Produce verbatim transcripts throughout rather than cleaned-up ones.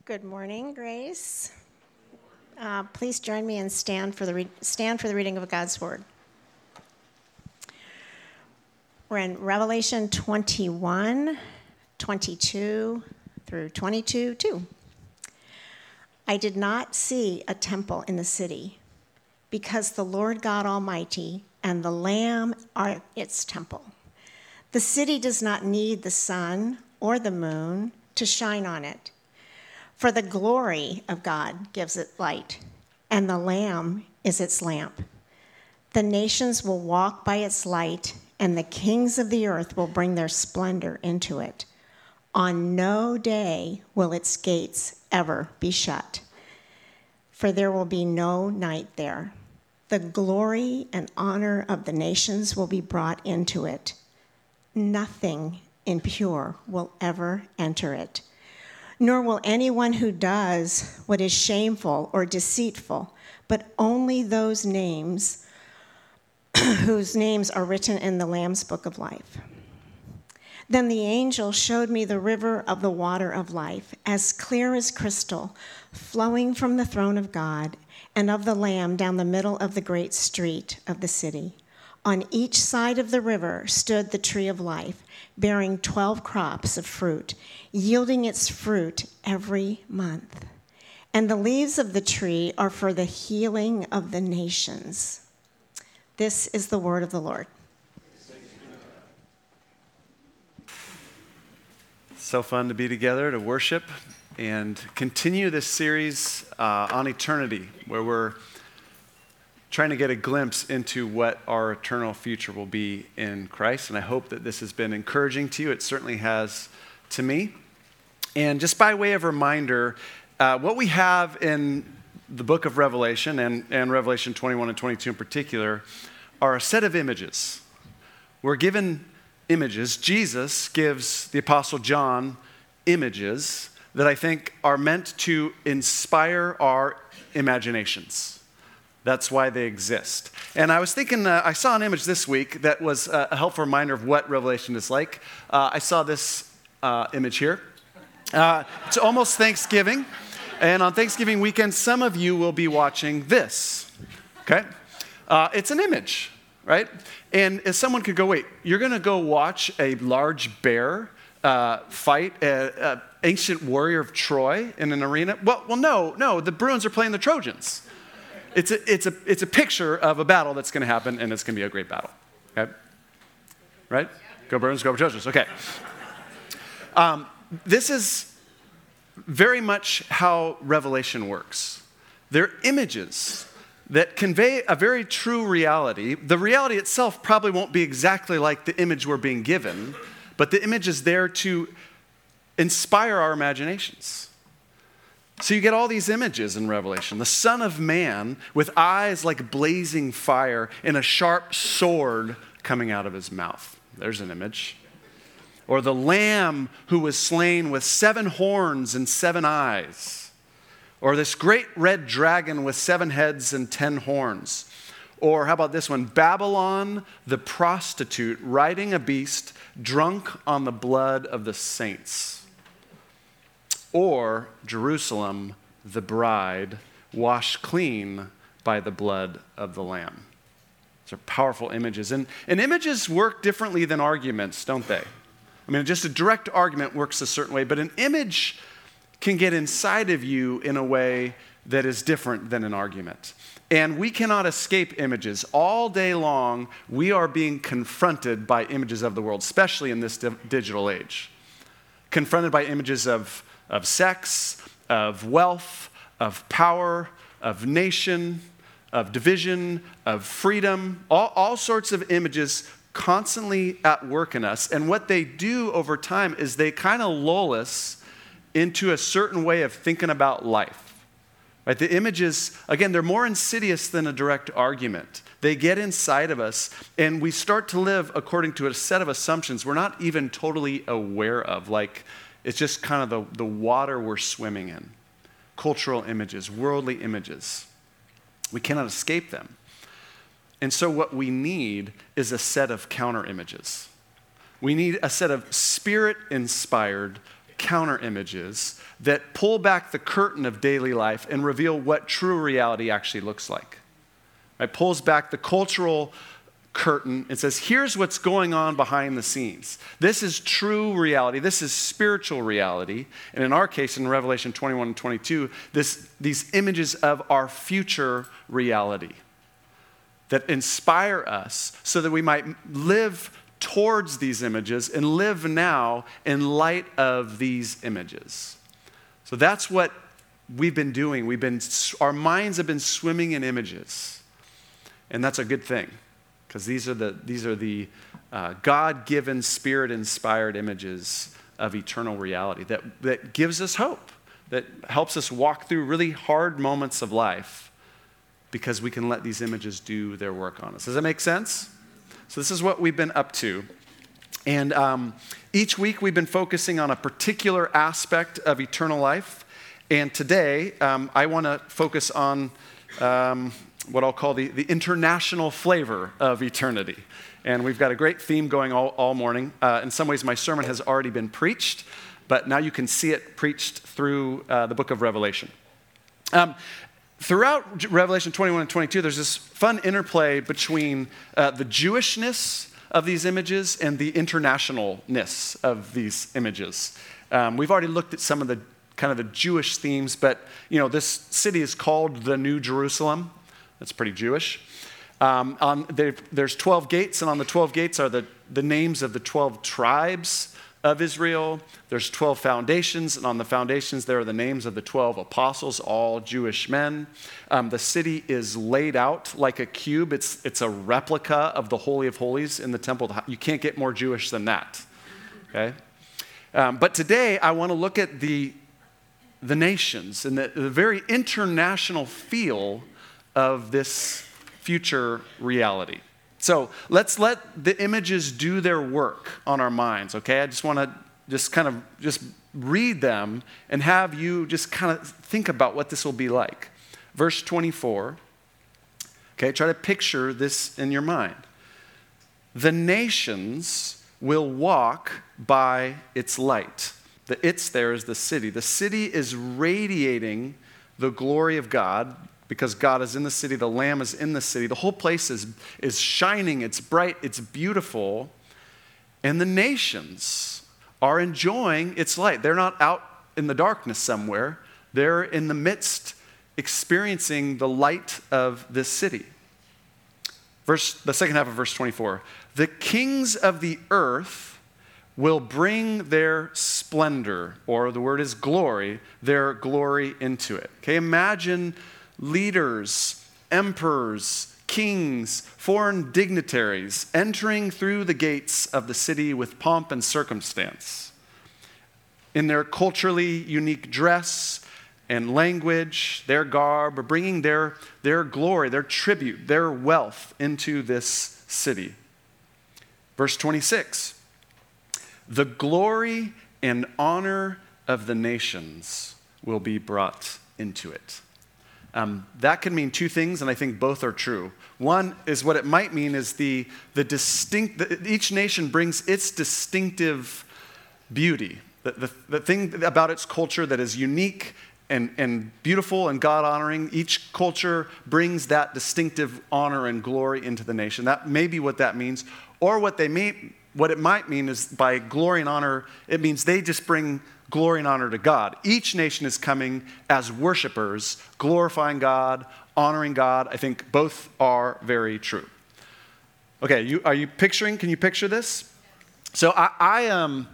Good morning, Grace. Uh, please join me and stand for the re- stand for the reading of God's Word. We're in Revelation twenty-one, twenty-two through twenty-two, two. I did not see a temple in the city, because the Lord God Almighty and the Lamb are its temple. The city does not need the sun or the moon to shine on it, for the glory of God gives it light, and the Lamb is its lamp. The nations will walk by its light, and the kings of the earth will bring their splendor into it. On no day will its gates ever be shut, for there will be no night there. The glory and honor of the nations will be brought into it. Nothing impure will ever enter it, nor will anyone who does what is shameful or deceitful, but only those names whose names are written in the Lamb's book of life. Then the angel showed me the river of the water of life, as clear as crystal, flowing from the throne of God and of the Lamb down the middle of the great street of the city. On each side of the river stood the tree of life, bearing twelve crops of fruit, yielding its fruit every month. And the leaves of the tree are for the healing of the nations. This is the word of the Lord. So fun to be together to worship and continue this series uh, on eternity, where we're trying to get a glimpse into what our eternal future will be in Christ. And I hope that this has been encouraging to you. It certainly has to me. And just by way of reminder, uh, what we have in the book of Revelation, and, and Revelation twenty-one and twenty-two in particular, are a set of images. We're given images. Jesus gives the Apostle John images that I think are meant to inspire our imaginations. That's why they exist. And I was thinking, uh, I saw an image this week that was uh, a helpful reminder of what Revelation is like. Uh, I saw this uh, image here. Uh, it's almost Thanksgiving. And on Thanksgiving weekend, some of you will be watching this. Okay? Uh, it's an image, right? And if someone could go, wait, you're going to go watch a large bear uh, fight an ancient warrior of Troy in an arena? Well, well, no, no. The Bruins are playing the Trojans. It's a, it's, a, it's a picture of a battle that's going to happen, and it's going to be a great battle. Okay? Right? Go Bruins, go Trojans. Okay. Um, this is very much how Revelation works. They're images that convey a very true reality. The reality itself probably won't be exactly like the image we're being given, but the image is there to inspire our imaginations. So you get all these images in Revelation. The Son of Man with eyes like blazing fire and a sharp sword coming out of his mouth. There's an image. Or the Lamb who was slain with seven horns and seven eyes. Or this great red dragon with seven heads and ten horns. Or how about this one? Babylon, the prostitute, riding a beast, drunk on the blood of the saints. Or Jerusalem, the bride, washed clean by the blood of the Lamb. These are powerful images. And, and images work differently than arguments, don't they? I mean, just a direct argument works a certain way, but an image can get inside of you in a way that is different than an argument. And we cannot escape images. All day long, we are being confronted by images of the world, especially in this di- digital age. Confronted by images of of sex, of wealth, of power, of nation, of division, of freedom, all, all sorts of images constantly at work in us. And what they do over time is they kind of lull us into a certain way of thinking about life. Right? The images, again, they're more insidious than a direct argument. They get inside of us, and we start to live according to a set of assumptions we're not even totally aware of, like it's just kind of the, the water we're swimming in. Cultural images, worldly images. We cannot escape them. And so what we need is a set of counter images. We need a set of spirit-inspired, counter images that pull back the curtain of daily life and reveal what true reality actually looks like. It pulls back the cultural curtain and says, here's what's going on behind the scenes. This is true reality. This is spiritual reality. And in our case, in Revelation twenty-one and twenty-two, this, these images of our future reality that inspire us so that we might live towards these images and live now in light of these images. So that's what we've been doing. We've been, our minds have been swimming in images. And that's a good thing, because these are the, these are the uh, God-given, Spirit-inspired images of eternal reality that, that gives us hope, that helps us walk through really hard moments of life because we can let these images do their work on us. Does that make sense? So this is what we've been up to. And um, each week we've been focusing on a particular aspect of eternal life. And today um, I want to focus on um, what I'll call the, the international flavor of eternity. And we've got a great theme going all, all morning. Uh, in some ways, my sermon has already been preached, but now you can see it preached through uh, the book of Revelation. Um, throughout Revelation twenty-one and twenty-two, there's this fun interplay between uh, the Jewishness of these images and the internationalness of these images. Um, we've already looked at some of the kind of the Jewish themes, but you know, this city is called the New Jerusalem. That's pretty Jewish. Um, on, there, there's twelve gates, and on the twelve gates are the, the names of the twelve tribes of Israel. There's twelve foundations, and on the foundations there are the names of the twelve apostles, all Jewish men. Um, the city is laid out like a cube. It's, it's a replica of the Holy of Holies in the temple. You can't get more Jewish than that. Okay? Um, but today I want to look at the, the nations and the, the very international feel of this future reality. So let's let the images do their work on our minds, okay? I just want to just kind of just read them and have you just kind of think about what this will be like. Verse twenty-four, okay, try to picture this in your mind. The nations will walk by its light. The it's there is the city. The city is radiating the glory of God, because God is in the city, the Lamb is in the city. The whole place is, is shining, it's bright, it's beautiful. And the nations are enjoying its light. They're not out in the darkness somewhere. They're in the midst, experiencing the light of this city. Verse, the second half of verse twenty-four. The kings of the earth will bring their splendor, or the word is glory, their glory into it. Okay, imagine leaders, emperors, kings, foreign dignitaries entering through the gates of the city with pomp and circumstance. In their culturally unique dress and language, their garb, are bringing their, their glory, their tribute, their wealth into this city. Verse twenty-six, the glory and honor of the nations will be brought into it. Um, that can mean two things, and I think both are true. One is what it might mean is the, the distinct, the, each nation brings its distinctive beauty, the, the, the thing about its culture that is unique and, and beautiful and God-honoring. Each culture brings that distinctive honor and glory into the nation. That may be what that means. Or what they may, what it might mean is by glory and honor, it means they just bring glory and honor to God. Each nation is coming as worshipers, glorifying God, honoring God. I think both are very true. Okay, you, are you picturing, can you picture this? So I, I, um,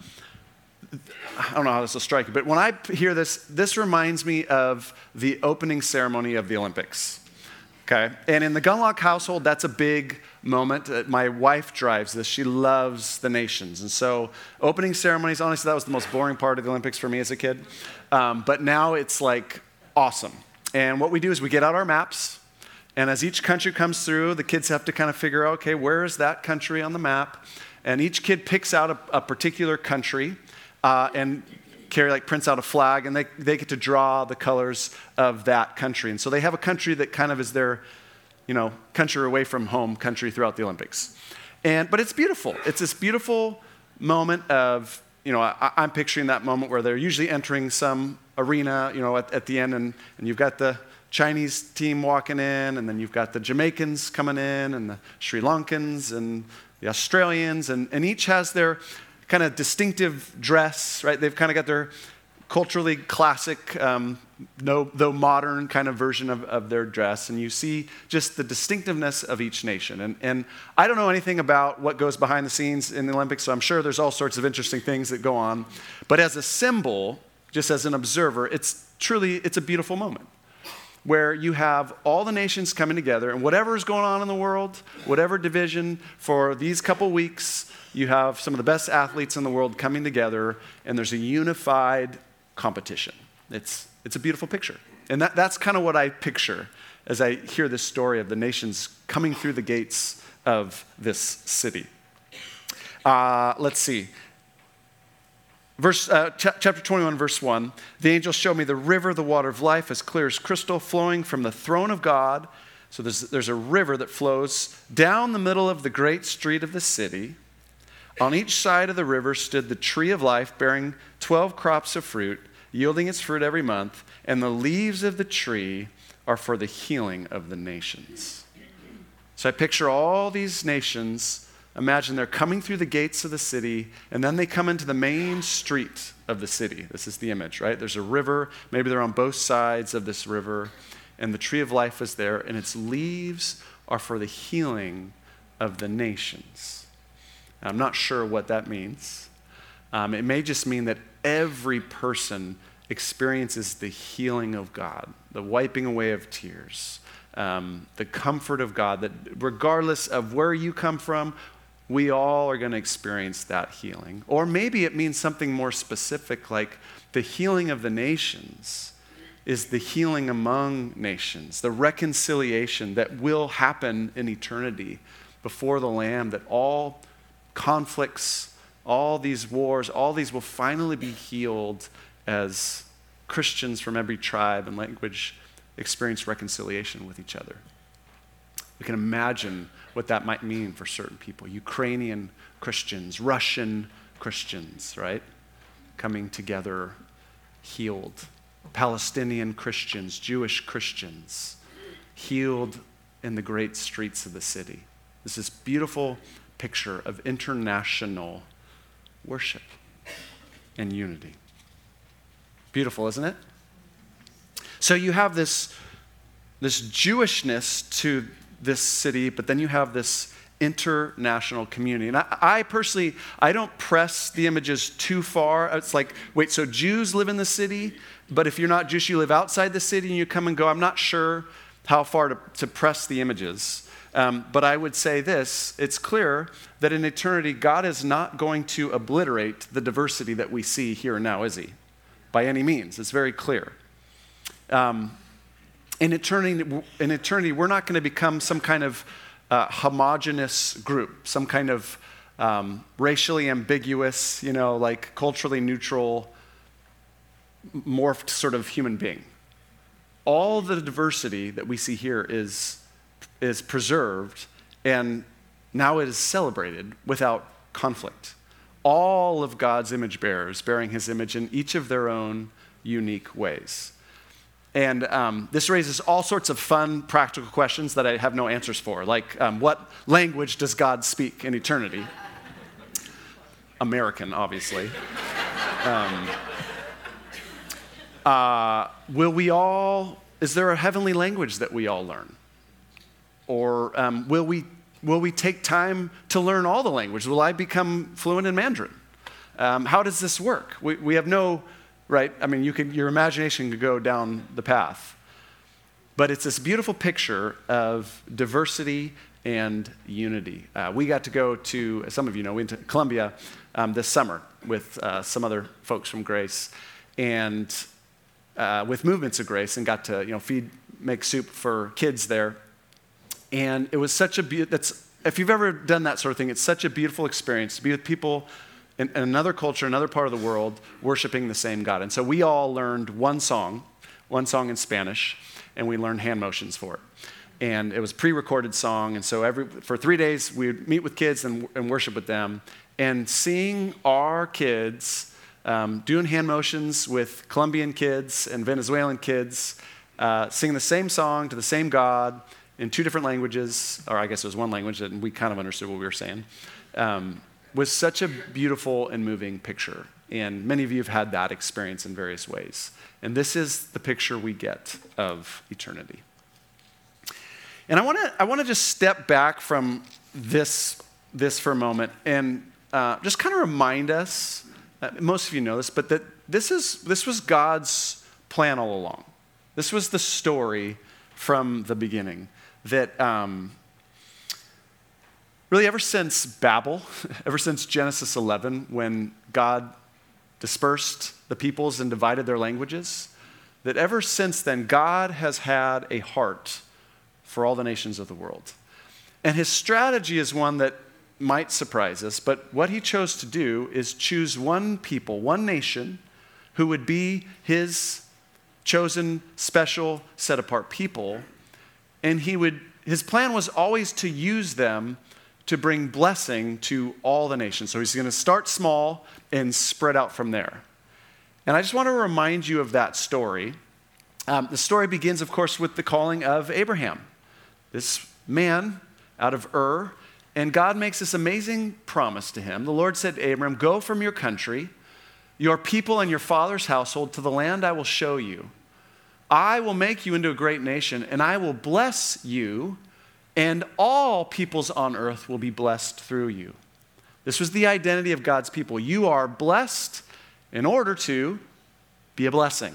I don't know how this will strike you, but when I hear this, this reminds me of the opening ceremony of the Olympics. Okay, and in the Gunlock household, that's a big moment. Uh, my wife drives this. She loves the nations. And so opening ceremonies, honestly, that was the most boring part of the Olympics for me as a kid. Um, but now it's like awesome. And what we do is we get out our maps. And as each country comes through, the kids have to kind of figure out, okay, where is that country on the map? And each kid picks out a, a particular country uh, and carry, like, prints out a flag, and they, they get to draw the colors of that country. And so they have a country that kind of is their, you know, country away from home country throughout the Olympics. And, but it's beautiful. It's this beautiful moment of you know, I, I'm picturing that moment where they're usually entering some arena, you know, at, at the end, and, and you've got the Chinese team walking in, and then you've got the Jamaicans coming in, and the Sri Lankans, and the Australians, and, and each has their kind of distinctive dress, right? They've kind of got their culturally classic, um, no, though modern kind of version of, of their dress, and you see just the distinctiveness of each nation. And, and I don't know anything about what goes behind the scenes in the Olympics, so I'm sure there's all sorts of interesting things that go on. But as a symbol, just as an observer, it's truly, it's a beautiful moment where you have all the nations coming together, and whatever is going on in the world, whatever division, for these couple weeks, you have some of the best athletes in the world coming together, and there's a unified competition. It's, it's a beautiful picture. And that, that's kind of what I picture as I hear this story of the nations coming through the gates of this city. Uh, let's see. Verse, uh, ch- chapter twenty-one, verse one, the angel showed me the river, the water of life, as clear as crystal, flowing from the throne of God. So there's, there's a river that flows down the middle of the great street of the city. On each side of the river stood the tree of life, bearing twelve crops of fruit, yielding its fruit every month, and the leaves of the tree are for the healing of the nations. So I picture all these nations. Imagine they're coming through the gates of the city, and then they come into the main street of the city. This is the image, right? There's a river. Maybe they're on both sides of this river, and the tree of life is there, and its leaves are for the healing of the nations. I'm not sure what that means. Um, it may just mean that every person experiences the healing of God, the wiping away of tears, um, the comfort of God, that regardless of where you come from, we all are going to experience that healing. Or maybe it means something more specific, like the healing of the nations is the healing among nations, the reconciliation that will happen in eternity before the Lamb, that all conflicts, all these wars, all these will finally be healed as Christians from every tribe and language experience reconciliation with each other. We can imagine what that might mean for certain people. Ukrainian Christians, Russian Christians, right? Coming together, healed. Palestinian Christians, Jewish Christians, healed in the great streets of the city. This is beautiful picture of international worship and unity. Beautiful, isn't it? So you have this, this Jewishness to this city, but then you have this international community. And I, I personally, I don't press the images too far. It's like, wait, so Jews live in the city, but if you're not Jewish, you live outside the city and you come and go. I'm not sure how far to, to press the images. Um, but I would say this, it's clear that in eternity, God is not going to obliterate the diversity that we see here and now, is he? By any means. It's very clear. Um, in eternity, in eternity, we're not going to become some kind of uh, homogenous group, some kind of um, racially ambiguous, you know, like culturally neutral, morphed sort of human being. All the diversity that we see here is, is preserved, and now it is celebrated without conflict. All of God's image bearers bearing his image in each of their own unique ways. And um, this raises all sorts of fun, practical questions that I have no answers for, like um, what language does God speak in eternity? American, obviously. Um, uh, will we all, is there a heavenly language that we all learn? Or um, will we will we take time to learn all the language? Will I become fluent in Mandarin? Um, how does this work? We, we have no, right? I mean, you can, your imagination could go down the path. But it's this beautiful picture of diversity and unity. Uh, we got to go to, some of you know, we went to Colombia um, this summer with uh, some other folks from Grace, and uh, with Movements of Grace, and got to, you know, feed, make soup for kids there. And it was such a be- that's if you've ever done that sort of thing, it's such a beautiful experience to be with people in, in another culture, another part of the world, worshiping the same God. And so we all learned one song, one song in Spanish, and we learned hand motions for it. And it was a pre-recorded song, and so every for three days we would meet with kids and, and worship with them. and seeing our kids um, doing hand motions with Colombian kids and Venezuelan kids, uh, singing the same song to the same God in two different languages, or I guess it was one language, and we kind of understood what we were saying, um, was such a beautiful and moving picture. And many of you have had that experience in various ways. And this is the picture we get of eternity. And I want to I want to just step back from this, this for a moment and uh, just kind of remind us, uh, most of you know this, but that this is this was God's plan all along. This was the story from the beginning. That um, really ever since Babel, ever since Genesis eleven, when God dispersed the peoples and divided their languages, that ever since then, God has had a heart for all the nations of the world. And his strategy is one that might surprise us, but what he chose to do is choose one people, one nation, who would be his chosen, special, set-apart people. And he would, his plan was always to use them to bring blessing to all the nations. So he's going to start small and spread out from there. And I just want to remind you of that story. Um, the story begins, of course, with the calling of Abraham, this man out of Ur. And God makes this amazing promise to him. The Lord said to Abraham, "Go from your country, your people and your father's household to the land I will show you. I will make you into a great nation, and I will bless you, and all peoples on earth will be blessed through you." This was the identity of God's people. You are blessed in order to be a blessing.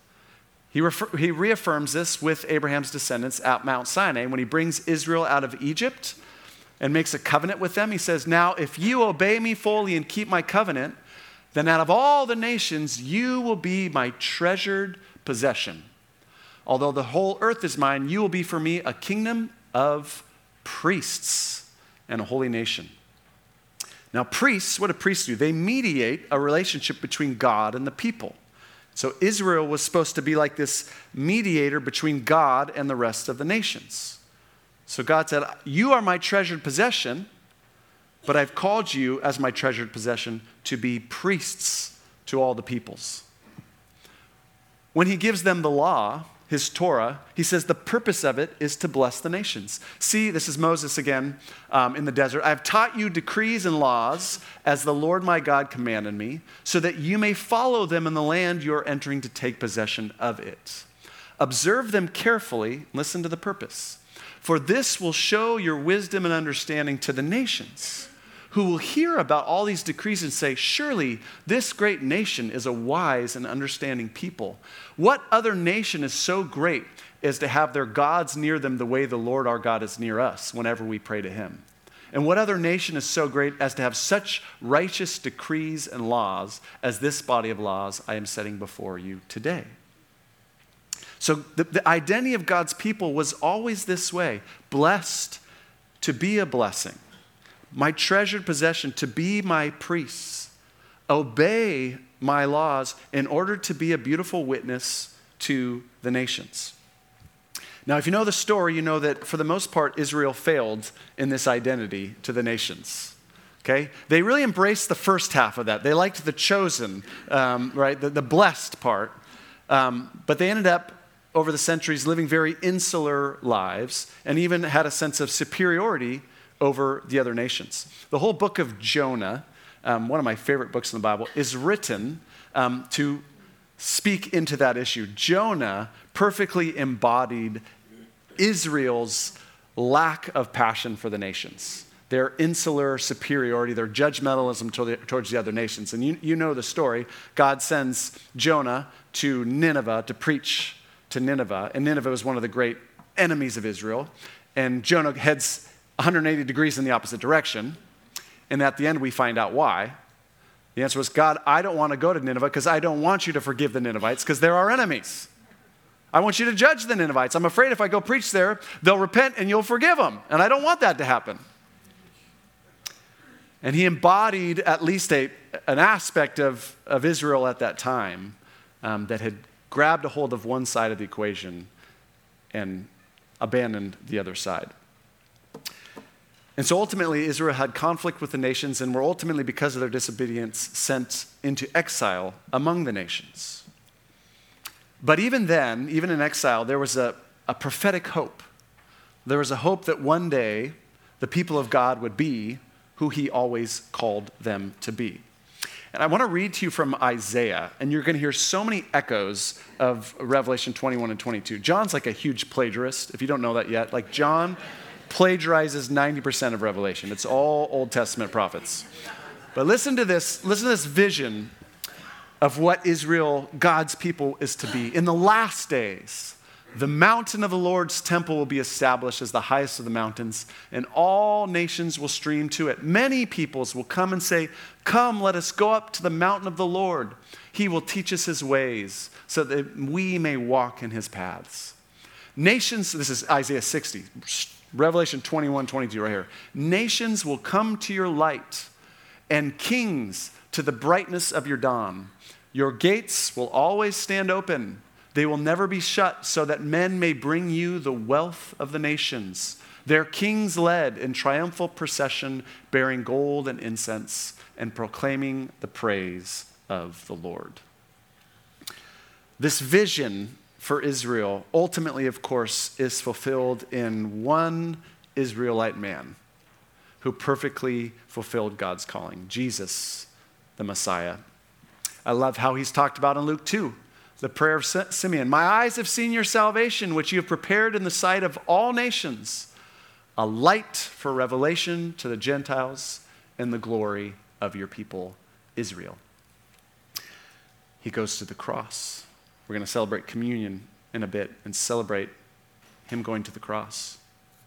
He, refer, he reaffirms this with Abraham's descendants at Mount Sinai when he brings Israel out of Egypt and makes a covenant with them. He says, "Now, if you obey me fully and keep my covenant, then out of all the nations, you will be my treasured possession. Although the whole earth is mine, you will be for me a kingdom of priests and a holy nation." Now, priests, what do priests do? They mediate a relationship between God and the people. So Israel was supposed to be like this mediator between God and the rest of the nations. So God said, "You are my treasured possession, but I've called you as my treasured possession to be priests to all the peoples." When he gives them the law, his Torah, he says the purpose of it is to bless the nations. "See," this is Moses again um, in the desert, "I have taught you decrees and laws as the Lord my God commanded me, so that you may follow them in the land you are entering to take possession of it. Observe them carefully, listen to the purpose, for this will show your wisdom and understanding to the nations, who will hear about all these decrees and say, 'Surely this great nation is a wise and understanding people.' What other nation is so great as to have their gods near them the way the Lord our God is near us whenever we pray to him? And what other nation is so great as to have such righteous decrees and laws as this body of laws I am setting before you today?" So the, the identity of God's people was always this way: blessed to be a blessing, my treasured possession, to be my priests, obey my laws in order to be a beautiful witness to the nations. Now, if you know the story, you know that for the most part, Israel failed in this identity to the nations. Okay? They really embraced the first half of that. They liked the chosen, um, right, the, the blessed part. Um, but they ended up, over the centuries, living very insular lives and even had a sense of superiority over the other nations. The whole book of Jonah, um, one of my favorite books in the Bible, is written um, to speak into that issue. Jonah perfectly embodied Israel's lack of passion for the nations, their insular superiority, their judgmentalism to the, towards the other nations. And you, you know the story. God sends Jonah to Nineveh to preach to Nineveh, and Nineveh was one of the great enemies of Israel. And Jonah heads one hundred eighty degrees in the opposite direction. And at the end, we find out why. The answer was, "God, I don't want to go to Nineveh because I don't want you to forgive the Ninevites because they're our enemies. I want you to judge the Ninevites. I'm afraid if I go preach there, they'll repent and you'll forgive them. And I don't want that to happen." And he embodied at least a, an aspect of, of Israel at that time um, that had grabbed a hold of one side of the equation and abandoned the other side. And so ultimately, Israel had conflict with the nations and were ultimately, because of their disobedience, sent into exile among the nations. But even then, even in exile, there was a, a prophetic hope. There was a hope that one day the people of God would be who he always called them to be. And I want to read to you from Isaiah, and you're going to hear so many echoes of Revelation twenty-one and twenty-two. John's like a huge plagiarist, if you don't know that yet. Like John plagiarizes ninety percent of Revelation. It's all Old Testament prophets. But listen to this, listen to this vision of what Israel, God's people, is to be. In the last days, the mountain of the Lord's temple will be established as the highest of the mountains, and all nations will stream to it. Many peoples will come and say, "Come, let us go up to the mountain of the Lord. He will teach us his ways, so that we may walk in his paths." Nations, this is Isaiah sixty, Revelation twenty-one, twenty-two right here. Nations will come to your light, and kings to the brightness of your dawn. Your gates will always stand open. They will never be shut, so that men may bring you the wealth of the nations. Their kings led in triumphal procession, bearing gold and incense, and proclaiming the praise of the Lord. This vision for Israel, ultimately, of course, is fulfilled in one Israelite man who perfectly fulfilled God's calling, Jesus, the Messiah. I love how he's talked about in Luke two. The prayer of Simeon. "My eyes have seen your salvation, which you have prepared in the sight of all nations, a light for revelation to the Gentiles and the glory of your people, Israel." He goes to the cross. We're going to celebrate communion in a bit and celebrate him going to the cross.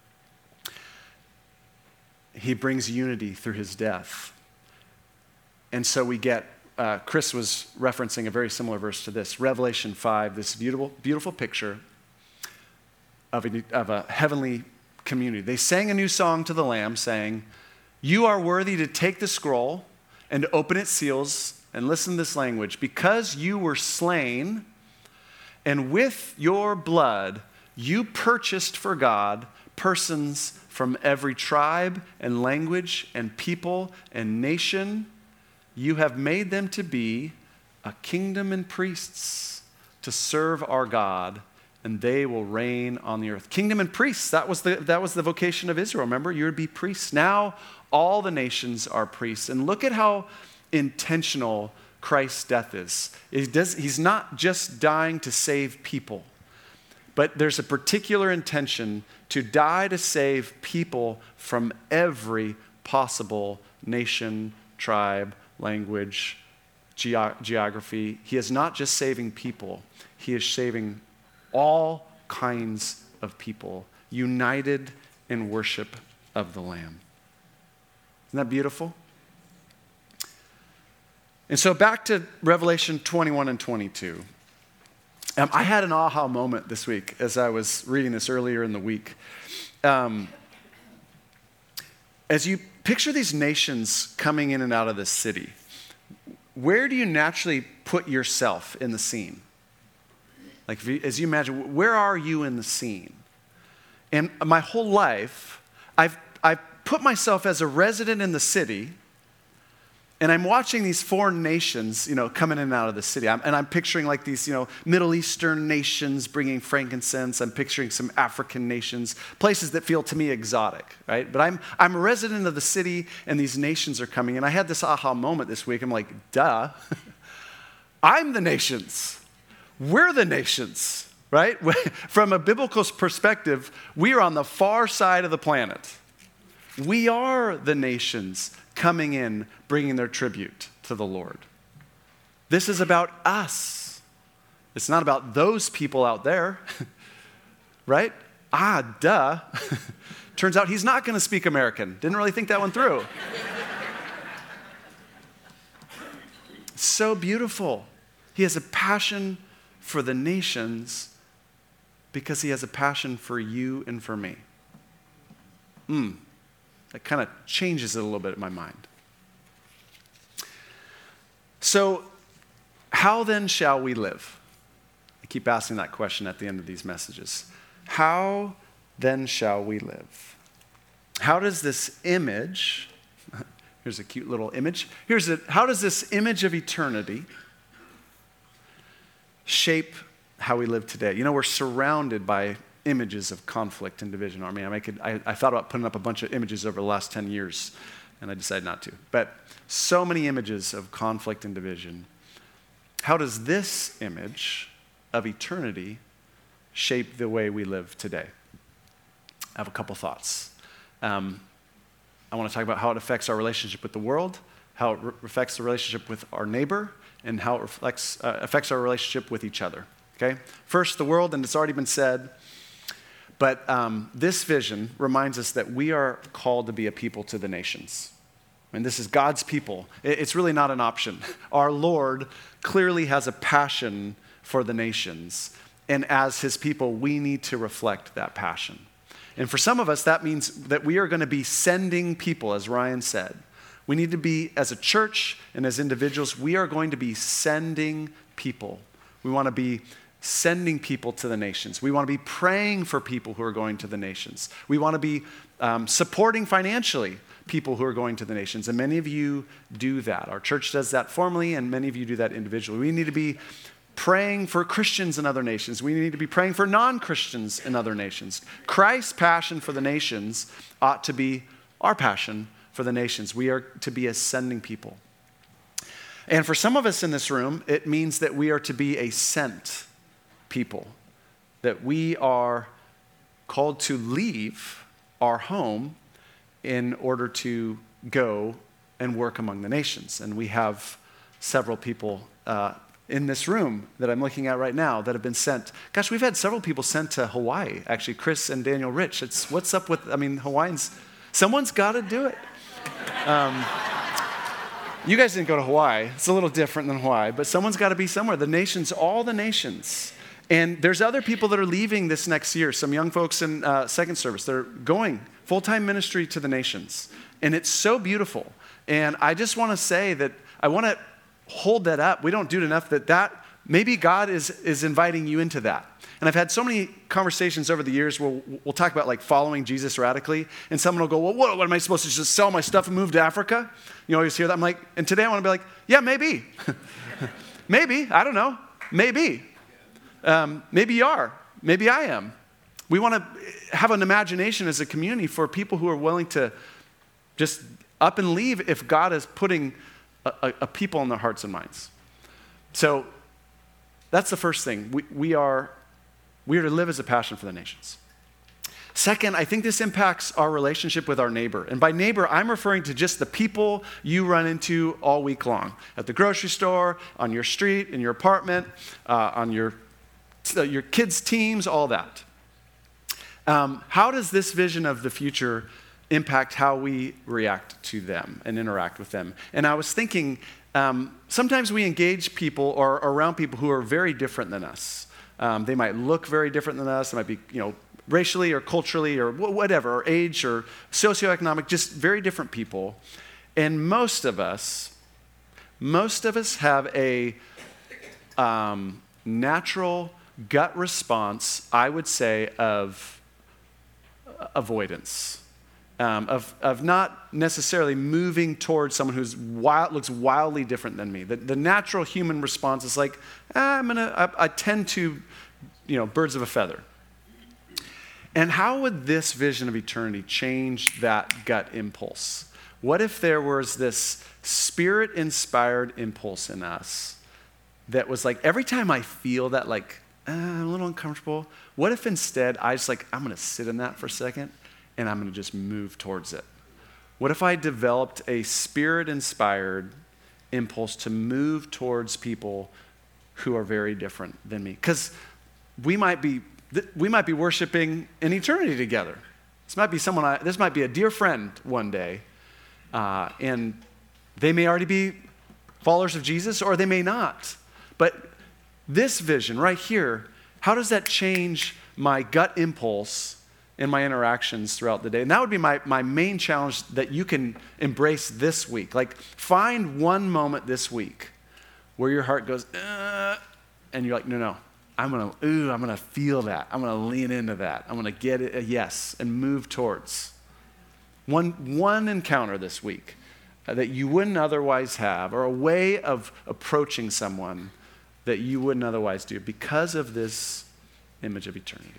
He brings unity through his death. And so we get Uh, Chris was referencing a very similar verse to this, Revelation five, this beautiful, beautiful picture of a, of a heavenly community. They sang a new song to the Lamb saying, "You are worthy to take the scroll and to open its seals," and listen to this language, "because you were slain, and with your blood you purchased for God persons from every tribe and language and people and nation. You have made them to be a kingdom and priests to serve our God, and they will reign on the earth." Kingdom and priests, that was the, that was the vocation of Israel. Remember, you would be priests. Now all the nations are priests. And look at how intentional Christ's death is. He does, he's not just dying to save people, but there's a particular intention to die to save people from every possible nation, tribe, language, ge- geography. He is not just saving people. He is saving all kinds of people, united in worship of the Lamb. Isn't that beautiful? And so back to Revelation twenty-one and twenty-two. Um, I had an aha moment this week as I was reading this earlier in the week. Um, as you picture these nations coming in and out of this city, where do you naturally put yourself in the scene? Like, if you, as you imagine, where are you in the scene? And my whole life, I've, I've put myself as a resident in the city, and I'm watching these foreign nations, you know, coming in and out of the city. I'm, and I'm picturing like these, you know, Middle Eastern nations bringing frankincense. I'm picturing some African nations, places that feel to me exotic, right? But I'm, I'm a resident of the city, and these nations are coming. And I had this aha moment this week. I'm like, duh. I'm the nations. We're the nations, right? From a biblical perspective, we are on the far side of the planet. We are the nations coming in, bringing their tribute to the Lord. This is about us. It's not about those people out there, right? Ah, duh. Turns out he's not going to speak American. Didn't really think that one through. So beautiful. He has a passion for the nations because he has a passion for you and for me. Hmm. That kind of changes it a little bit in my mind. So, how then shall we live? I keep asking that question at the end of these messages. How then shall we live? how does this image, here's a cute little image, here's a, how does this image of eternity shape how we live today? You know, we're surrounded by images of conflict and division. I mean, I, could, I, I thought about putting up a bunch of images over the last ten years, and I decided not to. But so many images of conflict and division. How does this image of eternity shape the way we live today? I have a couple thoughts. Um, I want to talk about how it affects our relationship with the world, how it re- affects the relationship with our neighbor, and how it reflects, uh, affects our relationship with each other. Okay? First, the world, and it's already been said, but um, this vision reminds us that we are called to be a people to the nations. And this is God's people. It's really not an option. Our Lord clearly has a passion for the nations. And as his people, we need to reflect that passion. And for some of us, that means that we are going to be sending people, as Ryan said. We need to be, as a church and as individuals, we are going to be sending people. We want to be sending people to the nations. We want to be praying for people who are going to the nations. We want to be um, supporting financially people who are going to the nations. And many of you do that. Our church does that formally, and many of you do that individually. We need to be praying for Christians in other nations. We need to be praying for non-Christians in other nations. Christ's passion for the nations ought to be our passion for the nations. We are to be a sending people. And for some of us in this room, it means that we are to be a sent people, that we are called to leave our home in order to go and work among the nations. And we have several people uh, in this room that I'm looking at right now that have been sent. Gosh, we've had several people sent to Hawaii, actually, Chris and Daniel Rich. It's what's up with, I mean, Hawaiians, someone's got to do it. Um, you guys didn't go to Hawaii. It's a little different than Hawaii, but someone's got to be somewhere. The nations, all the nations. And there's other people that are leaving this next year, some young folks in uh, second service. They're going full-time ministry to the nations. And it's so beautiful. And I just want to say that I want to hold that up. We don't do it enough that that, maybe God is, is inviting you into that. And I've had so many conversations over the years where we'll, we'll talk about like following Jesus radically. And someone will go, well, what, what am I supposed to just sell my stuff and move to Africa? You always hear that. I'm like, and today I want to be like, yeah, maybe. Maybe. I don't know. Maybe. Um, maybe you are. Maybe I am. We want to have an imagination as a community for people who are willing to just up and leave if God is putting a, a, a people in their hearts and minds. So that's the first thing. We, we are we are to live as a passion for the nations. Second, I think this impacts our relationship with our neighbor. And by neighbor, I'm referring to just the people you run into all week long. At the grocery store, on your street, in your apartment, uh, on your your kids' teams, all that. Um, how does this vision of the future impact how we react to them and interact with them? And I was thinking, um, sometimes we engage people or, or around people who are very different than us. Um, they might look very different than us. They might be, you know, racially or culturally or whatever, or age or socioeconomic, just very different people. And most of us, most of us have a um, natural gut response, I would say, of avoidance, um, of, of not necessarily moving towards someone who's wild, looks wildly different than me. The, the natural human response is like, ah, I'm gonna, I, I tend to, you know, birds of a feather. And how would this vision of eternity change that gut impulse? What if there was this spirit-inspired impulse in us that was like, every time I feel that, like, uh, I'm a little uncomfortable, what if instead I just like, I'm going to sit in that for a second and I'm going to just move towards it? What if I developed a spirit-inspired impulse to move towards people who are very different than me? Because we might be we might be worshiping in eternity together. This might be someone. I, this might be a dear friend one day, uh, and they may already be followers of Jesus, or they may not. But this vision right here, how does that change my gut impulse in my interactions throughout the day? And that would be my, my main challenge that you can embrace this week. Like, find one moment this week where your heart goes, uh, and you're like, no, no, I'm going to, ooh, I'm going to feel that. I'm going to lean into that. I'm going to get it a yes and move towards. One, one encounter this week uh, that you wouldn't otherwise have, or a way of approaching someone that you wouldn't otherwise do because of this image of eternity.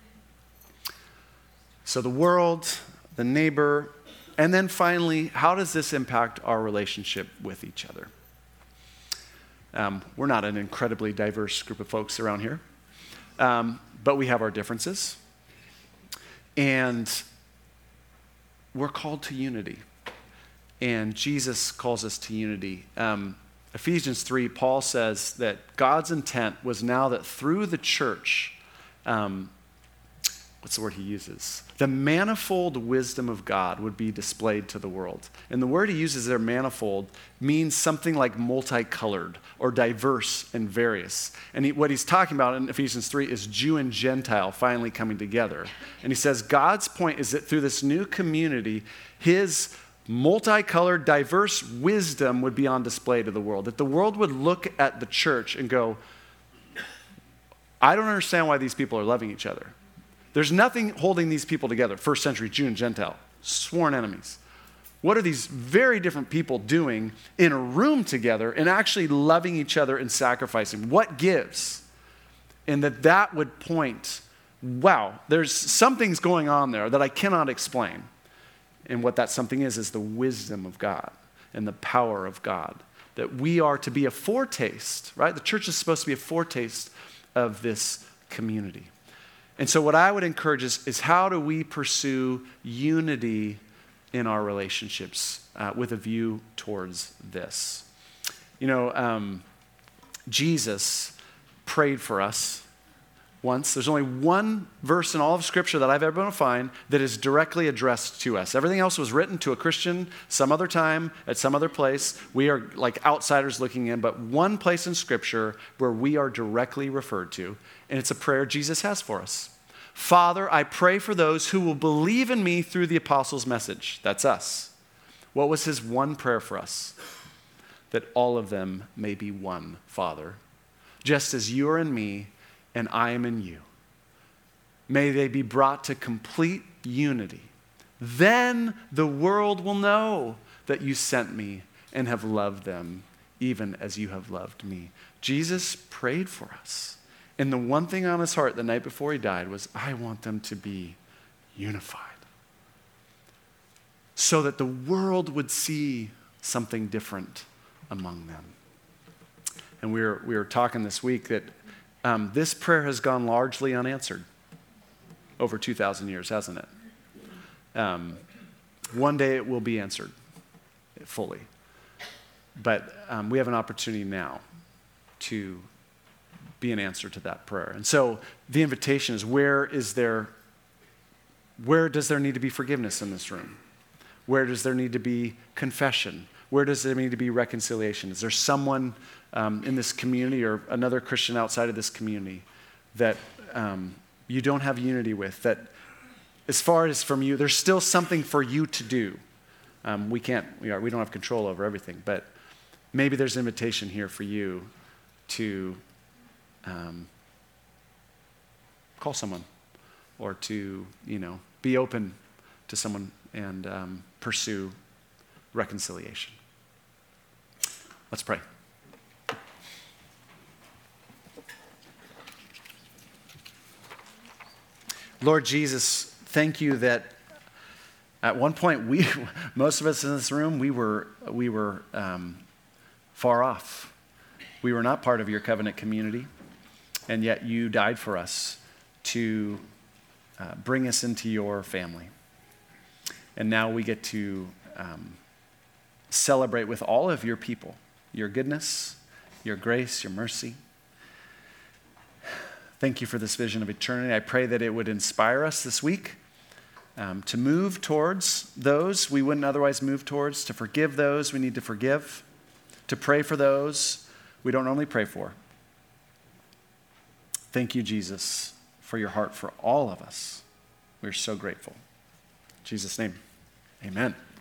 So the world, the neighbor, and then finally, how does this impact our relationship with each other? Um, we're not an incredibly diverse group of folks around here, um, but we have our differences. And we're called to unity. And Jesus calls us to unity. Um, Ephesians three, Paul says that God's intent was now that through the church, um, what's the word he uses? The manifold wisdom of God would be displayed to the world. And the word he uses there, manifold, means something like multicolored or diverse and various. And he, what he's talking about in Ephesians three is Jew and Gentile finally coming together. And he says God's point is that through this new community, his multicolored, diverse wisdom would be on display to the world. That the world would look at the church and go, I don't understand why these people are loving each other. There's nothing holding these people together. First century Jew and Gentile, sworn enemies. What are these very different people doing in a room together and actually loving each other and sacrificing? What gives? And that that would point, wow, there's something's going on there that I cannot explain. And what that something is, is the wisdom of God and the power of God. That we are to be a foretaste, right? The church is supposed to be a foretaste of this community. And so what I would encourage is, is how do we pursue unity in our relationships uh, with a view towards this? You know, um, Jesus prayed for us once. There's only one verse in all of Scripture that I've ever been able to find that is directly addressed to us. Everything else was written to a Christian some other time, at some other place. We are like outsiders looking in, but one place in Scripture where we are directly referred to, and it's a prayer Jesus has for us. Father, I pray for those who will believe in me through the apostles' message. That's us. What was his one prayer for us? That all of them may be one, Father. Just as you are in me and I am in you. May they be brought to complete unity. Then the world will know that you sent me and have loved them, even as you have loved me. Jesus prayed for us. And the one thing on his heart the night before he died was, I want them to be unified. So that the world would see something different among them. And we were, we were talking this week that um, this prayer has gone largely unanswered over two thousand years, hasn't it? Um, one day it will be answered fully. But um, we have an opportunity now to be an answer to that prayer. And so the invitation is, where is there, where does there need to be forgiveness in this room? Where does there need to be confession? Where does there need to be reconciliation? Is there someone um, in this community or another Christian outside of this community that um, you don't have unity with, that as far as from you, there's still something for you to do? Um, we can't, we, are, we don't have control over everything, but maybe there's an invitation here for you to Um, call someone, or to, you know, be open to someone and um, pursue reconciliation. Let's pray. Lord Jesus, thank you that at one point we, most of us in this room, we were we were um, far off. We were not part of your covenant community. And yet you died for us to uh, bring us into your family. And now we get to um, celebrate with all of your people, your goodness, your grace, your mercy. Thank you for this vision of eternity. I pray that it would inspire us this week um, to move towards those we wouldn't otherwise move towards, to forgive those we need to forgive, to pray for those we don't normally pray for. Thank you, Jesus, for your heart for all of us. We're so grateful. In Jesus' name, amen.